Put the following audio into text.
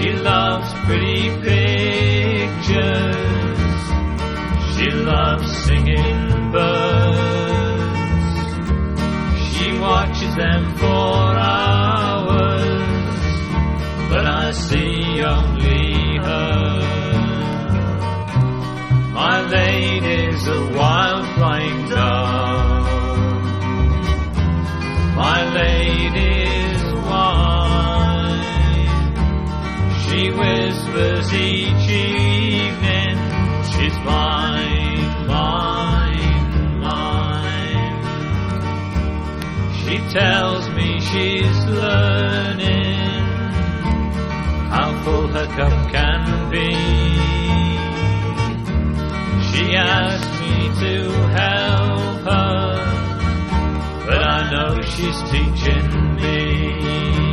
She loves pretty pictures. She loves singing birds. She watches them for hours, but I see only her. My lady's a wild flying dove. My lady's wine. She whispers each evening, she's mine, mine, mine. She tells me she's learning how full her cup can be. She asked me to help her, but I know she's teaching me.